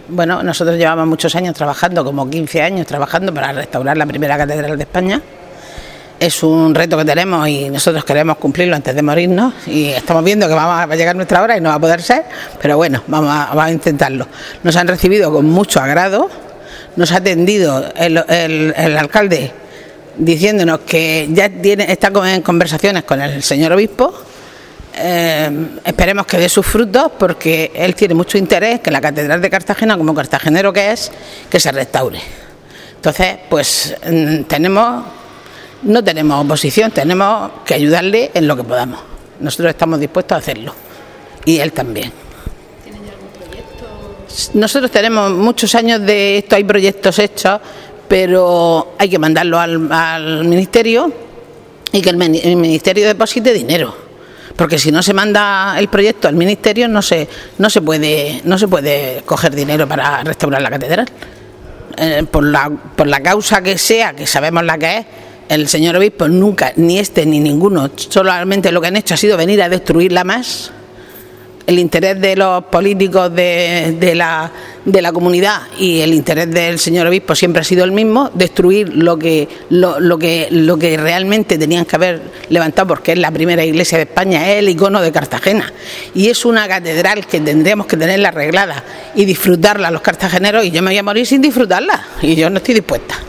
Bueno, nosotros llevamos muchos años trabajando, como 15 años trabajando para restaurar la primera catedral de España. Es un reto que tenemos y nosotros queremos cumplirlo antes de morirnos, y estamos viendo que va a llegar nuestra hora y no va a poder ser, pero bueno, vamos a intentarlo. Nos han recibido con mucho agrado, nos ha atendido el alcalde diciéndonos que ya está en conversaciones con el señor obispo. Esperemos que dé sus frutos, porque él tiene mucho interés que la catedral de Cartagena, como cartagenero que es, que se restaure. Entonces, pues no tenemos oposición, tenemos que ayudarle en lo que podamos. Nosotros estamos dispuestos a hacerlo, y él también. ¿Tienen ya algún proyecto? Nosotros tenemos muchos años de esto, hay proyectos hechos, pero hay que mandarlo al ministerio y que el ministerio deposite dinero, porque si no se manda el proyecto al ministerio no se puede coger dinero para restaurar la catedral. Por la causa que sea, que sabemos la que es, el señor obispo nunca, ni este ni ninguno, solamente lo que han hecho ha sido venir a destruirla más. El interés de los políticos de la comunidad y el interés del señor obispo siempre ha sido el mismo: destruir lo que realmente tenían que haber levantado, porque es la primera iglesia de España, es el icono de Cartagena, y es una catedral que tendríamos que tenerla arreglada y disfrutarla los cartageneros, y yo me voy a morir sin disfrutarla, y yo no estoy dispuesta.